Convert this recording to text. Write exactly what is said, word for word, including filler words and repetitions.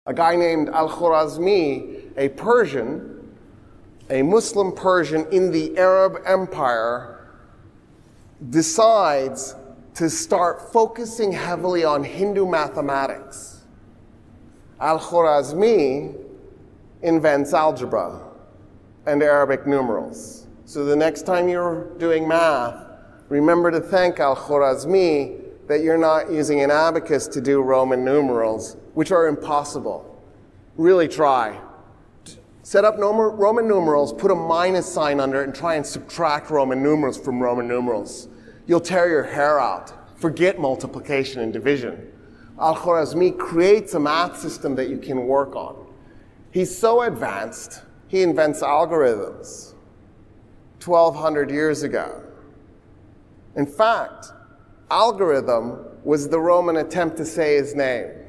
A guy named Al-Khwarizmi, a Persian, a Muslim Persian in the Arab Empire, decides to start focusing heavily on Hindu mathematics. Al-Khwarizmi invents algebra and Arabic numerals. So the next time you're doing math, remember to thank Al-Khwarizmi that you're not using an abacus to do Roman numerals, which are impossible. Really try. Set up Roman numerals, put a minus sign under it, and try and subtract Roman numerals from Roman numerals. You'll tear your hair out. Forget multiplication and division. Al-Khwarizmi creates a math system that you can work on. He's so advanced, he invents algorithms twelve hundred years ago. In fact, algorithm was the Roman attempt to say his name.